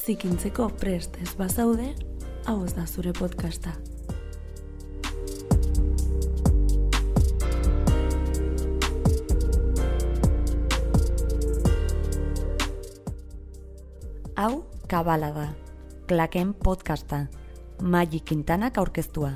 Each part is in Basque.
zikintzeko prest ez bazaude, hau ez da zure podcasta. Hau Kabala da, Klaken podcasta, Maggi Quintanak aurkeztua.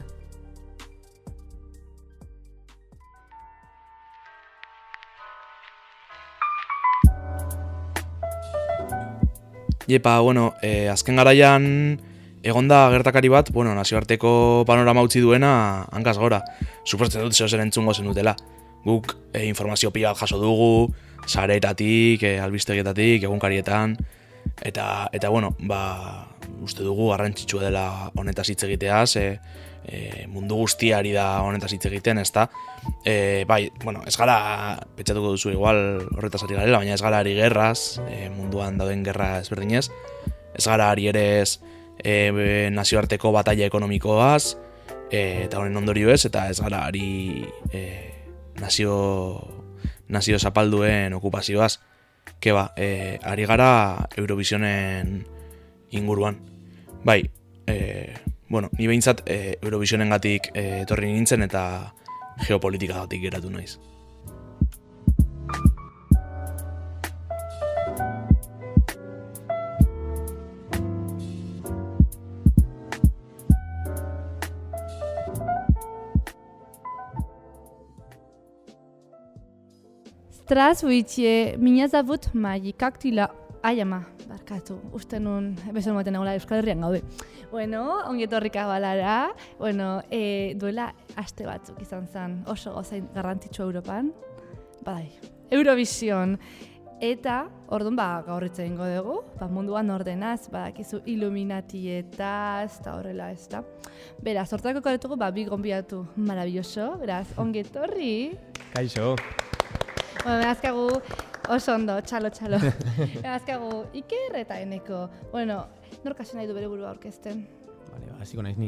Jepa, azken garaian egonda gertakari bat, nazioarteko panorama utzi duena hankaz gora. Suposatzen dut zer entzungo zen dutela. Guk informazio pila jaso dugu, sareetatik, albistegietatik, egunkarietan, eta uste dugu garrantzitsua dela honetaz hitz egiteaz, mundu guztiari da honetaz hitz egiten, ezta? Ez gara, pentsatuko duzu igual horretaz ari garela, baina ez gara ari gerraz, munduan dauden gerra ezberdinez, ez gara ari ere nazioarteko batalla ekonomikoaz, eta honen ondorioez, eta ez gara ari nazio zapalduen okupazioaz. Ari gara Eurovisionen inguruan. Ni behintzat Eurovisionengatik etorri nintzen eta geopolitikagatik geratu naiz. Zdravstvujte, меня зовут Maggi Kaktila Aiama, barkatu, uste nun, bezen moten nagoela Euskal Herrian gaude. Ongi etorri Kabalara, duela aste batzuk izan zen oso gozain garrantzitsua Europan, Eurovision. Eta, orduan, gaur hitz egingo dugu, munduan ordenaz, badakizu Illuminatietaz, eta horrela ez da. Beraz, hortako koretugu, bi gonbidatu maravilloso, beraz, ongi etorri. Kaixo. Azkagu, oso ondo, txalo. Azkagu, Iker eta Eneko. Nork hasi nahi du bere burua aurkezten? Hasiko naiz ni.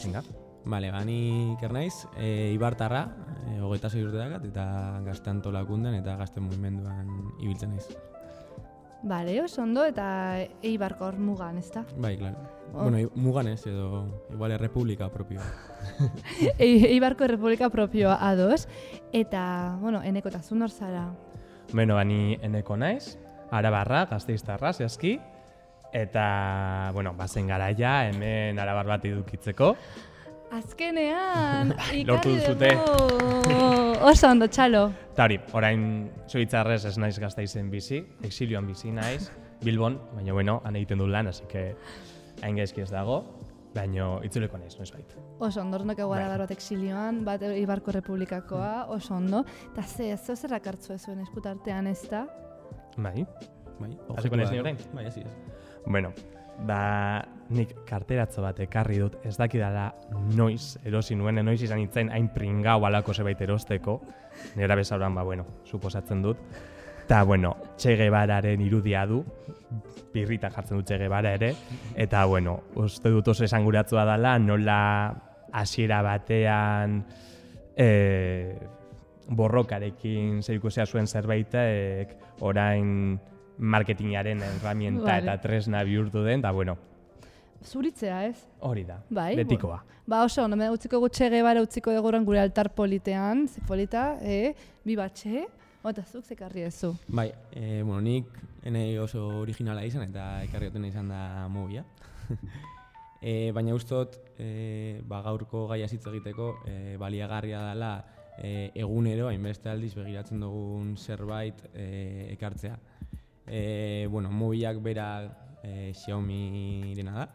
Ni Iker naiz, Ibartarra, 26 urte dakat, eta gazte antolakundan eta gazte mugimenduan ibiltzen naiz. Oso ondo, eta Eibarkor mugan, ez da? Bai, klaro. Mugan ez, edo igual Errepublika propioa. Eibarko Errepublika propioa ados, eta, Eneko eta zu nor zara? Ni Eneko naiz, Arabarra, Gasteiztarra, zehazki, eta, bazen garaia, hemen Arabar bat edukitzeko. Azkenean, lortu duzute. Oso ondo, txalo. Eta hori, orain zoitzarrez ez naiz Gasteizen bizi, exilioan bizi naiz, Bilbon, baina han egiten du lan, así que hain gaizki ez dago, baina itzuleko naiz, noiz bait. Oso ondo, orduan Arabar bat exilioan, bat Eibarko Republikakoa, oso ondo. Eta zerrak hartzu zuen eskutartean ez da? Bai. Hasiko naiz ni orain? Bai, hasi ez. Nik karteratzo bat ekarri dut, ez dakidala noiz erosi nuen, noiz izan itzen hain pringau alako zebait erosteko, nera bezauran, suposatzen dut. Eta, Che Guevararen irudia du, birritan jartzen dut Che Guevara ere, eta, uste dut oso esanguratzua dela, nola hasiera batean borrokarekin zerikusia zuen zerbaitek, orain marketingaren herramienta eta tresna bihurtu den, eta Zuritzea, ez? Hori da, betikoa. Oso, me utziko Che Guevara utziko egoran gure altar politean, ze polita, bi batxe, eta zuk zekarri ezu. Nik enei oso originala izan eta ekarrioten izan da movia. Baina ustot, gaurko gaia hitz egiteko baliagarria dela egunero, hainbeste aldiz begiratzen dugun zerbait ekartzea. Mobiak bera Xiaomi-rena da.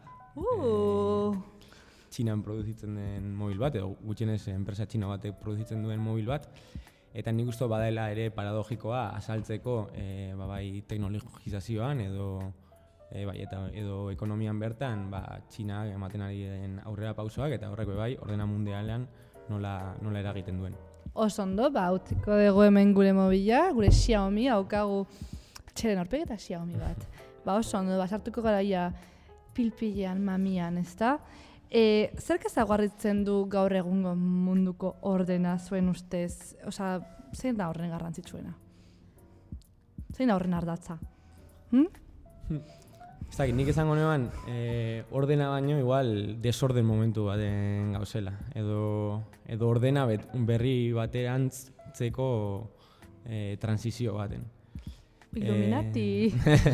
Txinan produzitzen den mobil bat, edo gutxienez enpresa txina batek produzitzen duen mobil bat. Eta nik uste badela ere paradogikoa azaltzeko teknologizazioan edo ekonomian bertan Txina ematen ari den aurrera pausoak eta horrek ordena mundialean nola eragiten duen. Oso ondo, utziko dugu hemen gure mobila, gure Xiaomi, haukagu txeren horpeg eta Xiaomi bat. Oso ondo, sartuko garaia pilpilean, mamian, ez da? Zerk ezaguarritzen du gaur egungo munduko ordena zuen ustez? Zein da horren garrantzitsuena? Zein da horren ardatza? Ez dakit, nik izango neban, ordena baino igual desorden momentu baten gauzela. Edo ordena berri baterantzeko transizio baten. Illuminati!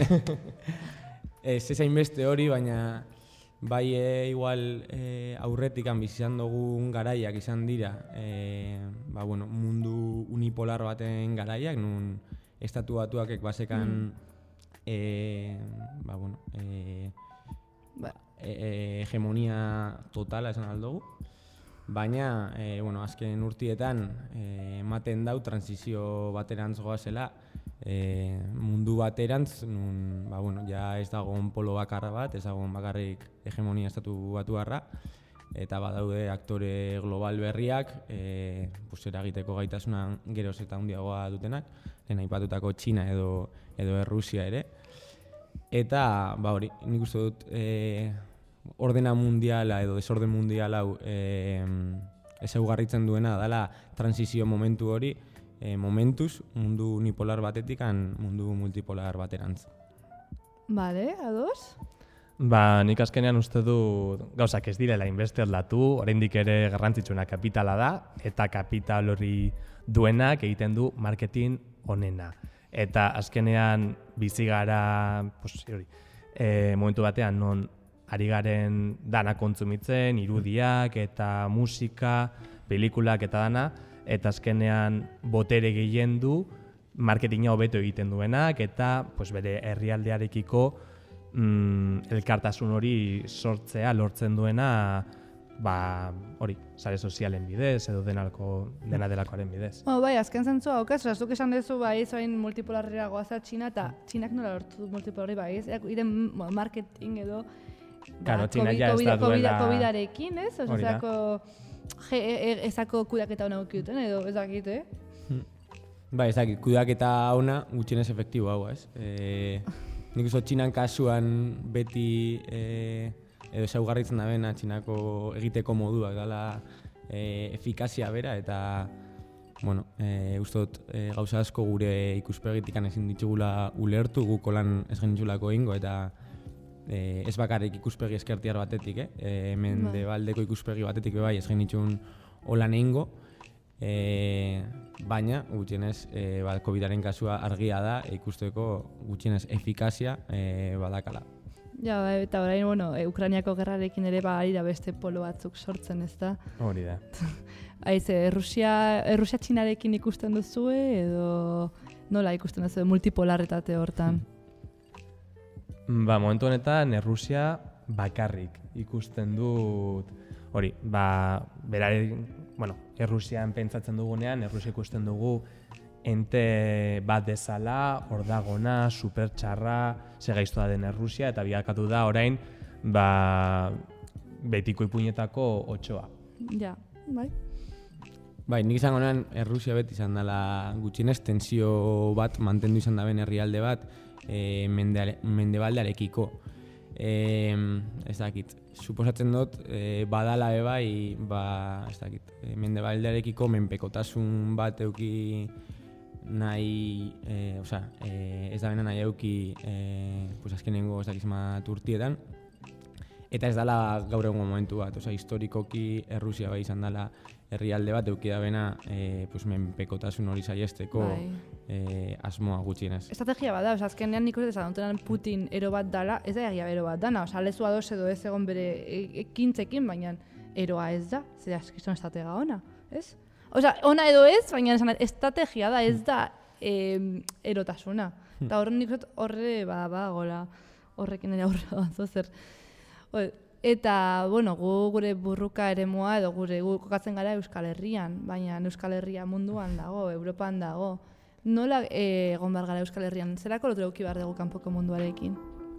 Ez ezain beste hori, baina bai igual aurretikan bizizan dugun garaiak izan dira mundu unipolar baten garaiak, nun estatu batuakek basekan hegemonia totala esan aldugu. Baina, azken urtietan ematen dau transizio baterantz goazela, mundu baterantz, ja ez dagoen polo bakarra bat, ez dagoen bakarrik hegemonia estatu batuarra, eta badaude aktore global berriak, eragiteko gaitasuna geroz eta handiagoa dutenak, lehen aipatutako Txina edo Errusia ere. Eta, hori, nik uste dut ordena mundiala edo desorden mundiala ezaugarritzen duena dela transizio momentu hori, momentuz mundu unipolar batetik mundu multipolar baterantz. Bale, ados? Nik azkenean uste du gauzak ez direla inbeste aldatu, oraindik ere garrantzitsuna kapitala da, eta kapital hori duenak egiten du marketing onena. Eta azkenean bizi gara momentu batean non ari garen dana kontsumitzen, irudiak eta musika, pelikulak eta dana, eta azkenean botere gehien du marketinga hobeto egiten duenak eta bere herrialdearekiko elkartasun hori sortzea lortzen duena hori, sare sozialen bidez edo dena delakoaren bidez. Bai, azken zentzua haukaz, zuk esan dezu zoain multipolarrera goaza Txina eta Txinak nola lortu du multipolarri iren marketing edo COVID-arekin, ez? Ezako kudaketa hona ukiuten edo ezakit, Bai, ezakit, kudaketa hona gutxienez efektibo hau, ez? Nik uste Txinan kasuan beti edo ezaugarritzen da bena Txinako egiteko moduak dela efikazia bera eta uste dut gauza asko gure ikuspegitik ezin ditugula ulertu, guk holan ez genitzulako egingo eta ez bakarrik ikuspegi eskertiar batetik, mendebaldeko ikuspegi batetik bai ez genitzun holan egingo, baina gutxienez COVID-aren kasua argia da ikusteko gutxienez efikazia badakala. Ja, eta orain, Ukrainiako gerrarekin ere ari da beste polo batzuk sortzen, ez da? Hori da. Errusia Txinarekin ikusten duzue edo nola ikusten duzue multipolarretate hortan? Momentu honetan Errusia bakarrik ikusten dut hori, Errusian pentsatzen dugunean, Errusia ikusten dugu ente bat dezala, ordagona, supertxarra, segaiztoa den Errusia, eta biakatu da orain, betiko ipuinetako 8. Ja, bai. Bai, nik izango nean Errusia beti izan dela gutxienez tensio bat mantendu izan da ben herrialde bat mendebaldearekiko. Ez dakit, suposatzen dut badala bai, ez dakit, mendebaldearekiko menpekotasun bat euki nahi, ez da bena nahi euki azkenengo ez dakizmat urtietan. Eta ez dela gaur egun momentu bat, historikoki Errusia bai izan dela herrialde bat euki da bena menpekotasun hori saiesteko asmoa gutxienez. Estrategia bat da, azkenean nik uste esan Putin ero bat dala, ez da egia ero bat dana, lezu ados edo ez egon bere ekintzekin, baina eroa ez da, zer askizton estratega ona, ez? Ona edo ez, baina estrategia da, ez da erotasuna. Eta horren nik uste horre gola horrekin ere aurre batzu zer. Eta, gu gure burruka eremua edo gu kokatzen gara Euskal Herrian, baina Euskal Herria munduan dago, Europan dago. Nola egon behar gara Euskal Herrian? Zerako lotu eduki behar dugu kanpoko munduarekin?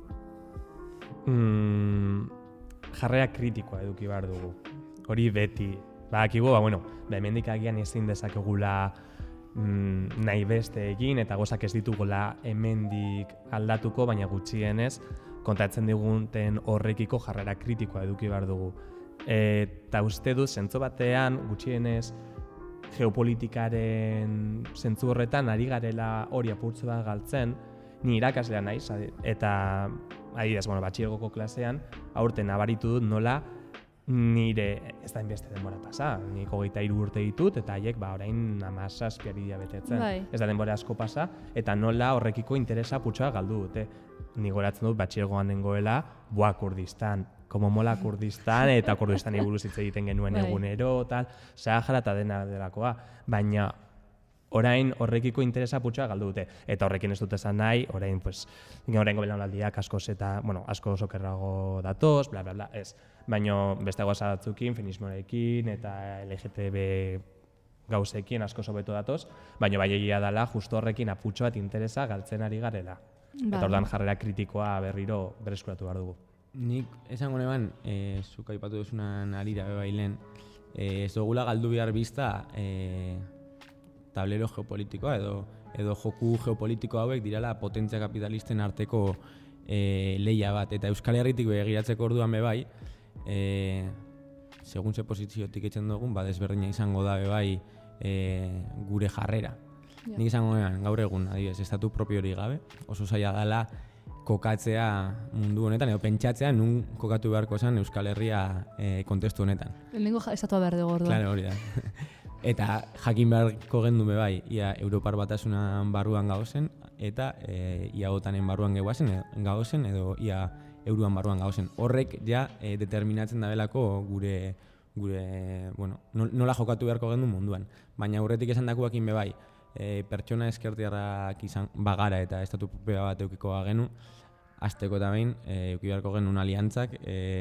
Jarrera kritikoa eduki behar dugu. Hori beti. Badakigu, hemendik agian ezin dezakegula nahi beste egin eta gozak ez ditugula hemendik aldatuko, baina gutxienez kontatzen diguten horrekiko jarrera kritikoa eduki behar dugu. Eta uste dut, zentzu batean, gutxienez geopolitikaren zentzu horretan ari garela hori apurtzu bat galtzen, ni irakaslea naiz, eta adibidez, batxilergoko klasean, aurten nabaritu dut nola nire ez da inbeste denbora pasa. Nik 23 urte ditut, eta haiek orain 17 betetzen. Ez da denbora asko pasa, eta nola horrekiko interesa putxoa galdu dute. Ni goratzen dut batxilergoan dengoela, Kurdistan, como mola Kurdistan, eta Kurdistani buruz hitz egiten genuen egunero, tal, Sahara eta dena delakoa. Baina orain horrekiko interesa putxoa galdu dute. Eta horrekin ez dut esan nahi, orain belaunaldiak askoz eta, asko okerrago datoz, bla, bla, bla, ez. Baina beste gauza batzukin, feminismoarekin eta LGTB gauzekin asko hobeto datoz, baina bai egia dela justo horrekin aputxo bat interesa galtzen ari garela. Eta ordan jarrera kritikoa berriro berreskuratu behar dugu. Nik esango neban, zuk aipatu duzunan arira bebailen, ez dugula galdu behar bizta tablero geopolitikoa edo joku geopolitiko hauek dirala potentzia kapitalisten arteko lehia bat. Eta Euskal Herritik begiratzeko orduan bebai, segun ze posiziotik etzen dugun, desberdina izango da bebai gure jarrera. Nik izango gaur egun, adibidez, estatu propiori gabe, oso zaila dela kokatzea mundu honetan, edo pentsatzea nun kokatu beharko zen Euskal Herria kontestu honetan. Lehenengo estatua behar dugu orduan. Claro, hori da. Eta jakin beharko gendu bebai, ia Europar Batasunan barruan gauzen, eta ia OTANen barruan gauzen, edo ia euroan barruan gauzen. Horrek ja determinatzen dabelako gure nola jokatu beharko gendu munduan. Baina aurretik esan dakuakin bebai, pertsona ezkertiarrak izan bagara eta estatu propioa bat eukiko bagenu, azteko eta behin euki beharko genuen aliantzak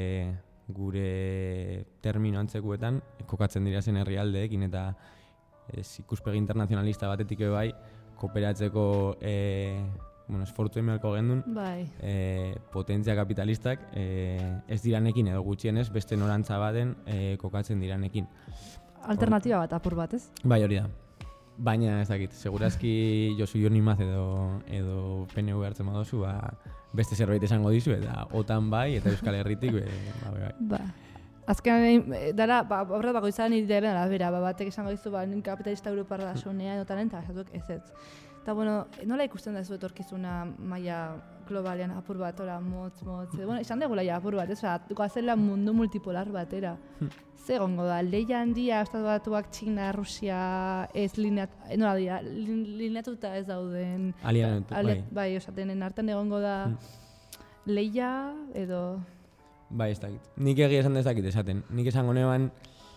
gure termino antzekuetan kokatzen dira zen herrialdeekin eta ikuspegi internazionalista batetik bai kooperatzeko esfortu emealko gendun potentzia kapitalistak ez diranekin edo gutxienez beste norantza baten kokatzen diranekin. Alternatiba bat apur bat, ez? Bai, hori da. Baina ez dakit, segurazki Josu Jonimaz edo PNV hartzen badozu, beste zerbait esango dizu, eta OTAN bai, eta Euskal Herritik bai. Azkenean, dara, horret bako izan nire dela, bera, batek esango dizu, kapitalista Europar da sunea, notanen, eta esatuak ez. Eta, nola ikusten da zu etorkizuna maila globalean apur bat, motz, izan degula ja apur bat, ez, goazela mundu multipolar batera. Ze gongo da, lehia handia, Estatu Batuak, Txina, Rusia, ez lineatuta ez dauden. Alienatu, bai. Bai, osatenen hartan egongo da lehia edo... Bai, ez dakit. Nik egia esan dezakit esaten. Nik esango neban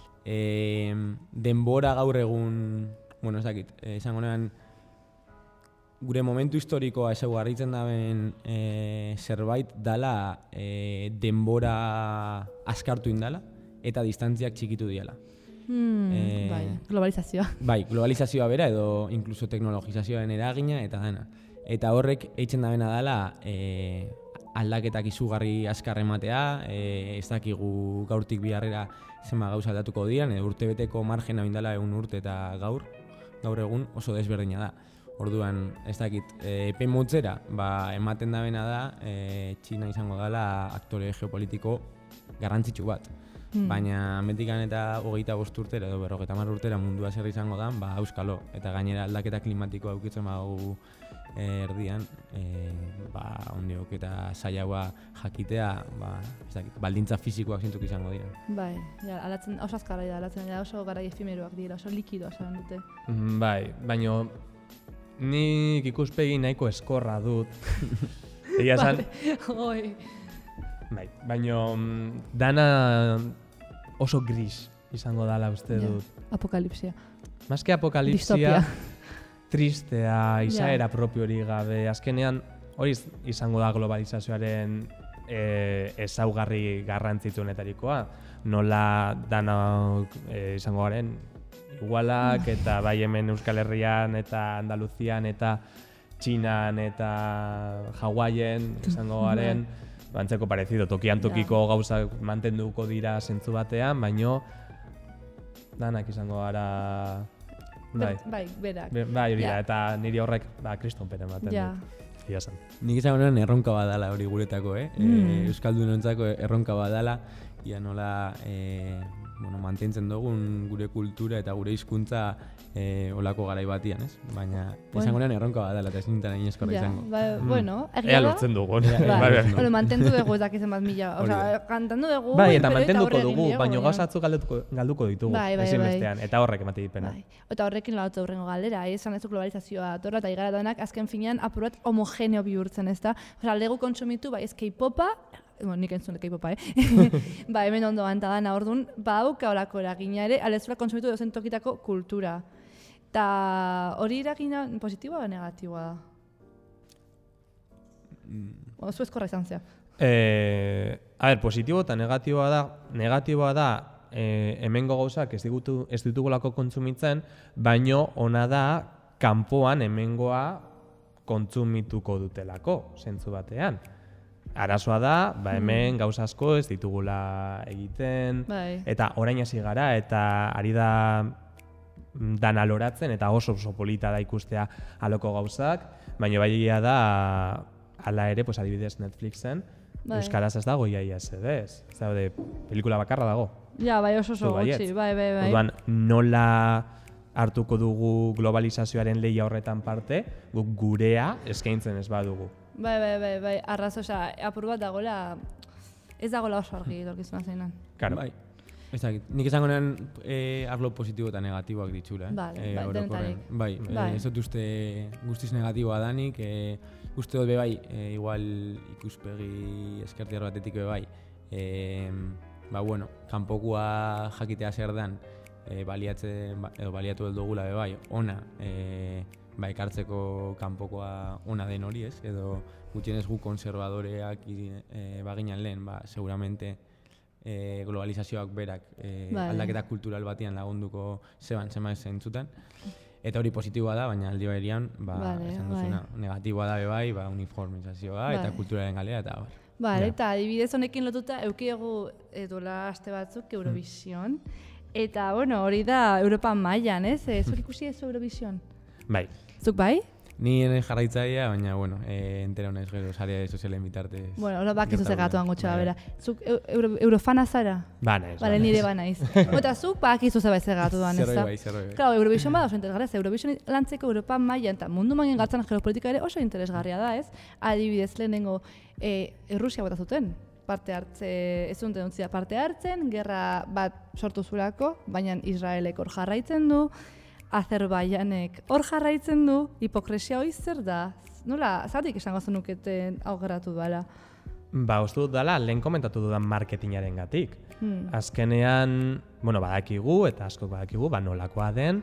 denbora gaur egun, ez dakit, esango neban gure momentu historikoa ezaugarritzen daben zerbait dala denbora askartu indala eta distantziak txikitu diala. Bai, globalizazioa. Bai, globalizazioa bera edo inkluso teknologizazioaren eragina eta dena. Eta horrek eitzen dabena dala aldaketak izugarri askar ematea, ez dakigu gaurtik biharrera zenba gauza aldatuko diran, edo urtebeteko margena bindala egun urte eta gaur egun oso desberdina da. Orduan, ez dakit, epe motzera, ematen dabena da, Txina izango dela aktore geopolitiko garrantzitsu bat. Baina metikan eta 25 urtera edo 50 urtera mundua zer izango da, auskalo. Eta gainera aldaketa klimatikoa aukitzen badugu erdian, ondiok eta saiagoa jakitea, ez dakit, baldintza fisikoak zintzuk izango dira. Bai, alatzen, oso azkarra da, alatzen da, oso garai efimeroak dira, oso likidoa esan dute. Bai, baina nik ikuspegi nahiko eskorra dut. Egia esan... Bai, baina dana oso gris izango dala uste dut. Apokalipsia. Más que apokalipsia, tristea, izaera propio hori gabe. Azkenean hori izango da globalizazioaren ezaugarri garrantzitsuenetarikoa. Nola dana izango garen igualak eta bai hemen Euskal Herrian eta Andaluzian eta Txinan eta Hawaien izango garen. Bantzeko parezido, tokian tokiko gauza mantenduko dira zentzu batean, baino danak izango gara... Bai, berak. Bai, hori da, eta niri horrek kriston peren baten dut. Nik izango nuen erronka badala hori guretako, Euskaldunontzako erronka badala, ia nola mantentzen dugun gure kultura eta gure hizkuntza olako garai batian, ez? Baina, esango nean erronka bat dela, eta ez nintan egin eskorra izango. Bueno, ea lortzen dugu. Mantendu dugu ezak izan bat mila. Osa, kantando dugu... Bai, eta mantenduko dugu, baina gauzatzu galduko ditugu. Ezinbestean, eta horrek emate dipena. Eta horrekin lautu horrengo galdera, esan ez du globalizazioa datorra, eta igara danak azken finean apurat homogeneo bihurtzen, ez da? Osa, legu kontsumitu, bai, ez K-popa, nik entzun K-popa, ba, hemen ondo gantadana, orduan, bauka horako eragina ere, alezula kontsumitu dozen tokitako kultura. Eta hori eragina positiboa o negatiboa da? Oso eskorra izan zea. Positibo eta negatiboa da hemengo gauzak ez ditugulako kontsumitzen, baino ona da kanpoan hemengoa kontsumituko dutelako, zentzu batean. Arazoa da, hemen gauza asko ez ditugula egiten, eta orain hasi gara, eta ari da dana loratzen, eta oso polita da ikustea aloko gauzak, baina baina da, ala ere, adibidez Netflixen, euskaraz ez dago iaia zedez. Ez daude, pelikula bakarra dago. Ja, bai oso gutxi, bai. Orduan, nola hartuko dugu globalizazioaren lehia horretan parte, guk gurea eskaintzen ez badugu. Bai, arrazo, apur bat dagoela, ez dagoela oso argi dorkizuna zeinan. Claro. Bai. Nik esango nean arlo positibo eta negatiboak ditxura. Denetarik. Bai, ez dut uste guztiz negatiboa danik, uste dut bai, igual ikuspegi eskertiar batetik bai, kanpokoa jakitea zer dan, baliatu dugula bai, ona, ekartzeko kanpokoa ona den hori ez, edo gutxienez gu konservadoreak baginan lehen, seguramente globalizazioak berak aldaketa kultural batian lagunduko zema zentzutan. Eta hori positiboa da, baina aldi berian, esan duzuna, negatiboa da bai, uniformizazioa eta kulturaren galera eta bar. Eta adibidez honekin lotuta eukiegu dola aste batzuk Eurovision. Eta, hori da Europa mailan, ez? Zuk ikusi ez Eurovision? Bai. Zuk bai? Ni jarraitzaia, baina, entera honez gero sarea sozialen bitartez. Hori bakizu zegatuan gutxea, bera. Zuk Eurofana zara? Banaiz. Bale, nire banaiz. Eta zuk bakizu zeba zegatuan, ez da? Zerroi bai. Claro, Eurovision bada oso interesgarria, Eurovision lantzeko Europa mailan eta mundu mailan galtzan geopolitika ere oso interesgarria da, ez? Adibidez lehenengo Errusia bota zuten. Parte hartze, ez duten dutzia parte hartzen, gerra bat sortu zurako, baina Israelek hor jarraitzen du, Azerbaijanek hor jarraitzen du, hipokresia hori zer da? Nola, zatik esango zenuketen augeratu dela? Uste dut dela, lehen komentatu dudan marketingaren gatik. Azkenean, badakigu, eta askok badakigu, nolakoa den,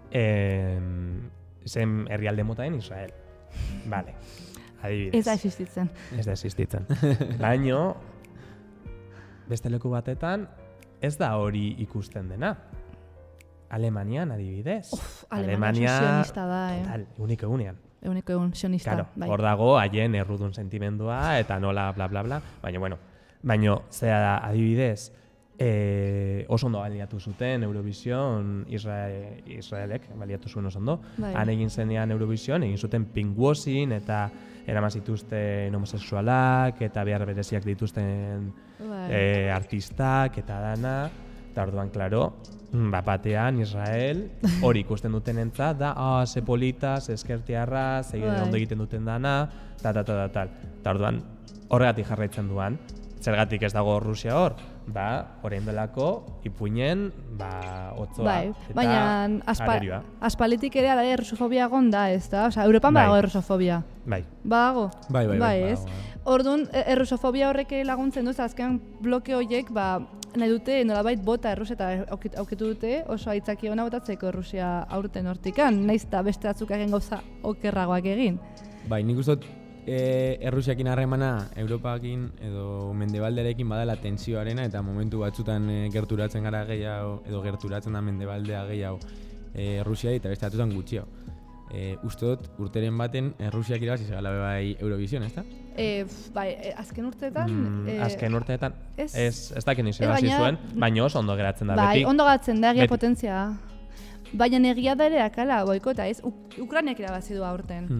zen herrialde mota den Israel. Vale, adibidez. Ez da existitzen. Ez da existitzen. Baino, beste leku batetan, ez da hori ikusten dena. Alemanian, adibidez. Alemania sionista da, total, egunean. Egun sionista, bai. Hor dago, haien errudun sentimendua, eta nola, bla, bla, bla. Baina, zera da, adibidez, oso ondo baliatu zuten Eurovision, Israelek baliatu zuen oso ondo. Han egin zenean Eurovision, egin zuten pinkwashing, eta eraman zituzten homosexualak, eta behar bereziak dituzten artistak, eta dana. Eta orduan, klaro, batean Israel hori ikusten duten entzat, da, ze polita, ze eskertiarra, ze ondo egiten duten dana, tal. Eta orduan, horregatik jarraitzen duan, zergatik ez dago Rusia hor, orain delako, ipuinen, otzoa eta arerioa. Aspalitik ere ala errusofobia gonda, ez da? Osa, Europan badago errusofobia. Bai. Badago? Bai, ez? Orduan, errusofobia horrek laguntzen duz, azken bloke horiek, nahi dute nolabait bota Errusia eta aukitu dute oso aitzaki ona botatzeko Errusia aurten hortikan, nahiz eta beste batzuk egin gauza okerragoak egin. Bai, nik uste dut Errusiakin harremana Europakin edo Mendebaldearekin badala tentsioarena eta momentu batzutan gerturatzen gara gehiago edo gerturatzen da Mendebaldea gehiago Errusia eta beste batzutan gutxiago. Uste dut urteren baten Errusiak irabazi zegala bai Eurovision, ezta? Bai, azken urteetan... Azken urteetan ez dakit nizu irabazi zuen, baina oso ondo geratzen da beti. Bai, ondo geratzen da egia potentzia. Baina egia da ere akala boikota, ez? Ukrainak irabazi du aurten.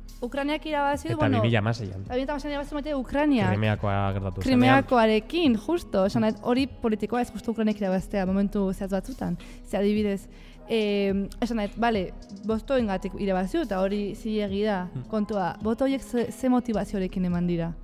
Ukrainiak irabazi du, eta 2016an. 2016an irabazi du Ukrainiak. Krimeakoa gertatu zenean. Krimeakoarekin, justo. Esan hori politikoa ez justu Ukrainiak irabaztea momentu zehaz batzutan. Ze adibidez, esan bale, bosto engatik irabazi du, eta hori zilegi da. Kontua, boto horiek ze motivazioarekin eman dira?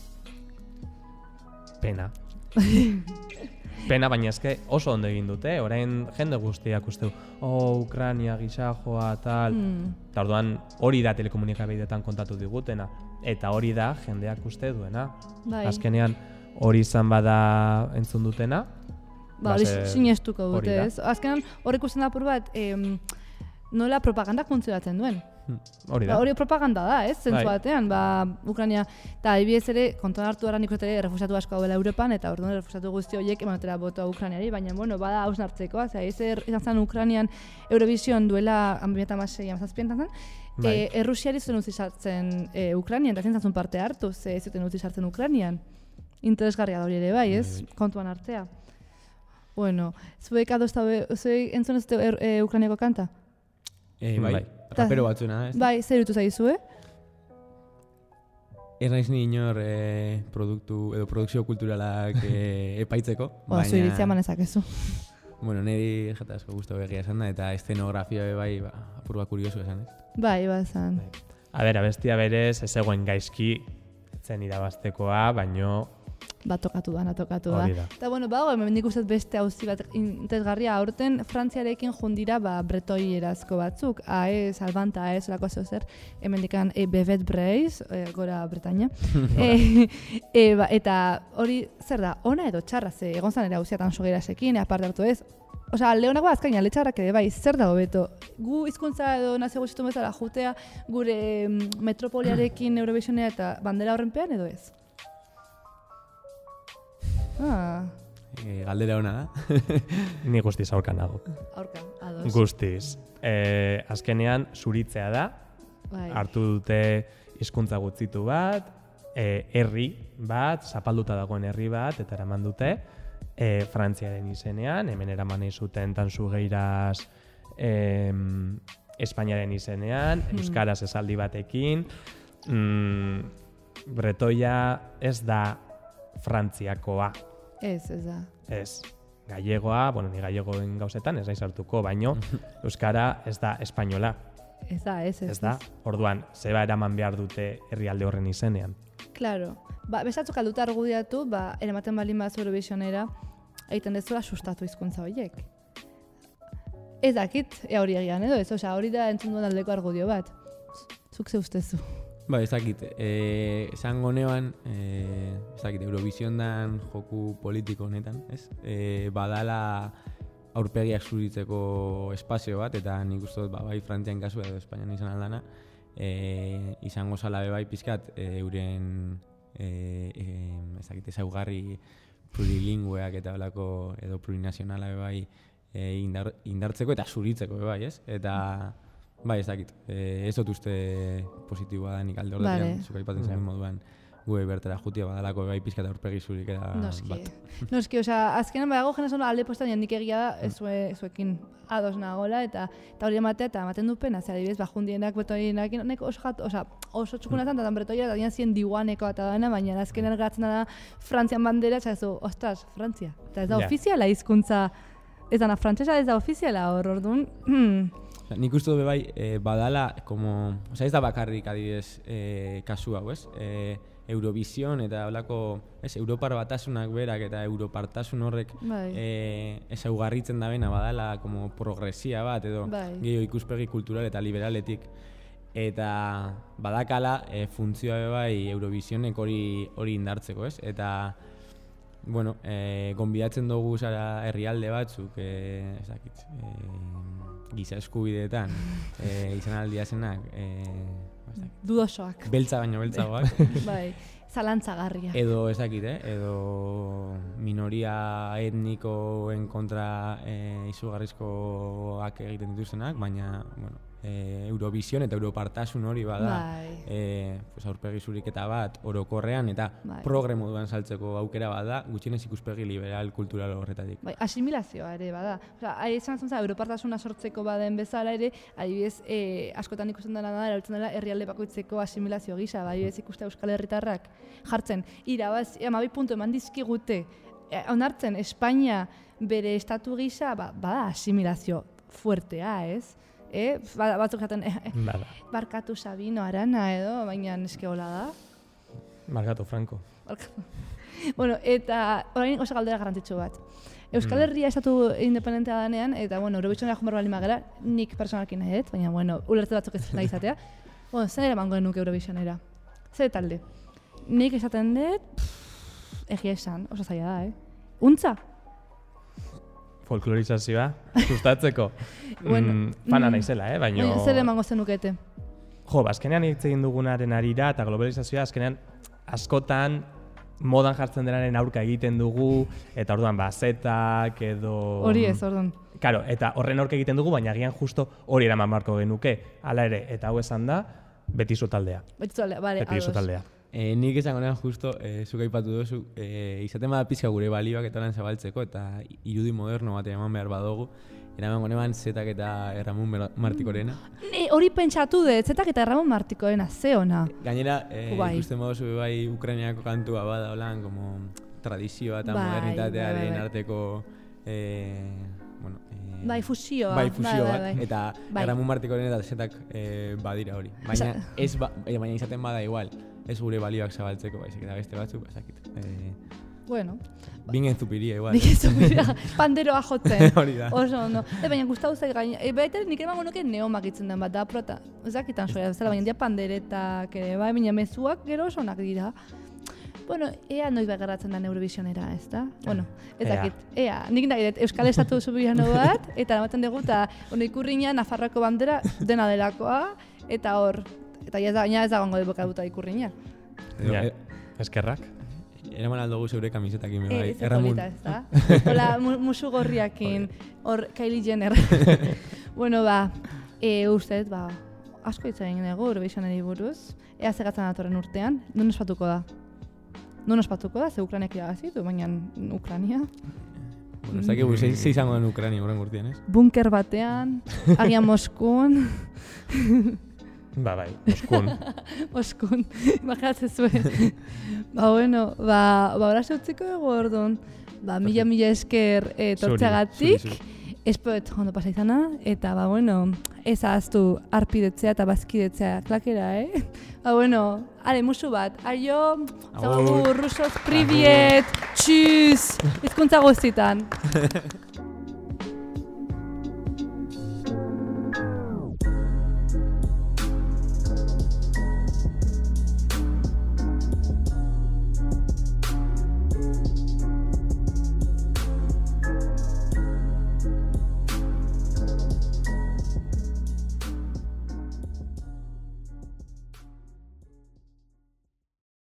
Pena. Pena, baina eske oso ondo egin dute, orain jende guztiak uste du, Ukraina gisa joa, tal, eta orduan hori da telekomunikabideetan kontatu digutena, eta hori da jendeak uste duena. Bai. Azkenean hori izan bada entzun dutena, hori sinestuko dute, ez? Azkenean hori ikusten da apur bat, nola propaganda funtzionatzen duen. Hori da. Hori propaganda da, ez? Zentzu batean, Ukraina, eta adibidez ere, kontuan hartu gara nik uste refusiatu asko gaudela Europan, eta orduan refusiatu guzti horiek emanotera botoa Ukrainiari, baina, bueno, bada hausnartzekoa, izan zen Ukrainian Eurovision duela 2016-2017 zen, Errusiari zuten utzi sartzen Ukrainian, eta zintzazun parte hartu, ze zuten utzi sartzen Ukrainian. Interesgarria da hori ere bai, ez? Kontuan hartzea. Bueno, zuek entzun ez Ukrainiako kanta? Bai, rapero batzuna, ez? Bai, zer irutu zaizu, Ez naiz ni inor produkzio kulturalak epaitzeko. Zu iritzia manezakezu. Bueno, niri jata asko guztu begia esan da, eta eszenografia bai, apur bat kuriosu esan, ez? Bai, esan. Abestia berez, ez egoen gaizki, zen irabaztekoa, baino tokatu da. Eta, bueno, hemen nik uste beste auzi bat interesgarria aurten, Frantziarekin jundira bretoi erazko batzuk, AES, Albanta, AES, olako zer, hemen dikan Bevet Breiz, gora Bretaña. Eta hori, zer da, ona edo txarra, ze egon zan ere auziatan sogeirasekin, aparte hartu ez, lehonago azkaina, letxarrak ere bai, zer dago beto? Gu hizkuntza edo nazio guztitu bezala jutea gure metropoliarekin Eurovisionea eta bandera horrenpean edo ez? Galdera hona da. Ni guztiz aurka nago. Aurka, ados. Guztiz. Azkenean zuritzea da, hartu dute hizkuntza gutzitu bat, herri bat, zapalduta dagoen herri bat, eta eraman dute, Frantziaren izenean, hemen eraman zuten Tansugeiraz Espainiaren izenean, euskaraz esaldi batekin, bretoia ez da Frantziakoa. Ez da. Ez. Gallegoa, ni gallegoen gauzetan ez naiz hartuko, baino euskara ez da espainola. Ez da. Orduan, zeba eraman behar dute herrialde horren izenean. Claro. Besatzuk alduta argudiatu, eramaten balin bat Eurovisionera, egiten dezuela sustatu hizkuntza horiek. Ez dakit, hori egian edo ez, hori da entzun duen aldeko argudio bat. Zuk ze ustezu. Ez dakit, esango neban, Eurovision dan joku politiko honetan, ez? Badala aurpegiak zuritzeko espazio bat, eta nik uste dut, bai Frantzian kasu edo Espainian izan aldana, izango zala bai pizkat, euren, ezaugarri plurilingüeak eta olako, edo plurinazionala bai indartzeko eta zuritzeko bai, ez? Eta bai, ez dakit. Ez dut uste positiboa da nik alde horretian, zuka ipatzen zen moduan gue bertera jutia badalako bai pizka eta aurpegi zurik eta bat. Noski, azkenan badago jenazan alde postan jandik egia da zuekin ados nagola eta hori ematea eta ematen du pena, adibidez, jundienak, betoienak, oso txukunatan eta bretoia eta dian ziren diguaneko eta dana, baina azkenan geratzen da Frantzian bandera, eta ez ostras, Frantzia. Eta ez da ofiziala hizkuntza, ez dana frantzesa ez da ofiziala orduan. Nik uste dut bai, badala, ez da bakarrik adibidez kasu hau, ez? Eurovision eta holako, Europar batasunak berak eta europartasun horrek ezaugarritzen da bena badala progresia bat edo gehiago ikuspegi kultural eta liberaletik. Eta badakala funtzioa bai Eurovisionek hori indartzeko, ez? Eta gonbidatzen dugu herrialde batzuk, ez dakit, giza eskubideetan izan aldia zenak, dudosoak. Beltza baino beltzagoak. Bai, zalantzagarria. Edo ez dakit, edo minoria etnikoen kontra izugarrizkoak egiten dituztenak, baina, bueno, Eurovision eta Europartasun hori bada pues aurpegi zuriketa bat orokorrean eta progre moduan saltzeko aukera bada, gutxienez ikuspegi liberal kultural horretatik. Bai, asimilazioa ere bada. Osea, izan zen Europartasuna sortzeko baden bezala ere, adibidez, askotan ikusten dela da, erabiltzen dela herrialde bakoitzeko asimilazio gisa, adibidez ikuste Euskal Herritarrak jartzen, irabaz, 12 puntu eman dizkigute, onartzen Espainia bere estatu gisa, bada asimilazio fuertea, ez? Batzuk jaten, barkatu Sabino Arana edo, baina eske hola da. Barkatu Franco. Bueno, eta orain oso galdera garrantzitsu bat. Euskal Herria estatu independentea danean, eta bueno, Eurovisionera joan behar magera, nik personalki nahi dut, baina bueno, ulertze batzuk ez nahi izatea. Bueno, zen eramango genuke Eurovisionera. Zer talde? Nik esaten dut, egia esan, oso zaila da, Untza? Folklorizazioa, sustatzeko. Fana naizela, baina... Zer emango zenukete? Jo, azkenean hitz egin dugunaren arira eta globalizazioa azkenean askotan modan jartzen denaren aurka egiten dugu, eta orduan zetak edo... Hori ez, orduan. Karo, eta horren aurka egiten dugu, baina agian justo hori eraman marko genuke. Hala ere, eta hau esan da, Betizu taldea. Betizu taldea, bale, Betizu taldea. Nik esango nean justo, zuk aipatu duzu, izaten bada pizka gure balioak eta lan zabaltzeko, eta irudi moderno bat eman behar badugu, eramango neban Zetak eta Erramun Martikorena. Hori pentsatu dut, Zetak eta Erramun Martikorena, ze ona. Gainera, ikusten baduzu bai Ukrainiako kantua bada, holan, como tradizioa eta modernitatearen arteko, bai, fusioa. Bai, fusio bat, eta Erramun Martikorena eta Zetak badira hori. Baina izaten bada igual. Ez gure balioak zabaltzeko, baizik eta beste batzuk, ezakit. Bueno. Bingen zupiria, igual. Bingen zupiria, panderoa jotzen. Hori da. Oso, no. Baina gustatu zait gaina. Baita nik emango nuke neomak itzen den bat, da prota. Ezakitan soia bezala, baina dia panderetak ere, bai, baina mezuak gero oso onak dira. Bueno, ea noiz begarratzen da Eurovisionera, ez da? Bueno, ezakit, ea. Nik nahi dut, Euskal Estatu subirano bat, eta ematen dugu, eta ikurriña, Nafarroako bandera, dena delakoa, eta hor. Eta ez da gongo dut bokaduta ikurriña. Eskerrak. Eraman aldugu zeure kamisetakin. Ez polita, ez da? Hola, musu gorriakin, hor Kylie Jenner. Bueno, ustez, asko hitz egin dugu Eurovisionari buruz. Ea zegatzen datorren urtean, non ospatuko da? Non ospatuko da, ze Ukraniak iragazitu, baina Ukrania... Bueno, ez dakigu, ze izango den Ukrania horren urtean, ez? Bunker batean, agian Moskun... Bai, Moskun. Moskun, imaginatzen zuen. Bueno, horaz utziko dugu orduan. Mila esker tortzeagatik. Espoet ondo pasa izana. Eta, bueno, ez ahaztu arpidetzea eta bazkidetzea klakera, Bueno, ale, musu bat. Aio, zagogu, rusos, priviet, txuz, izkuntza guztitan.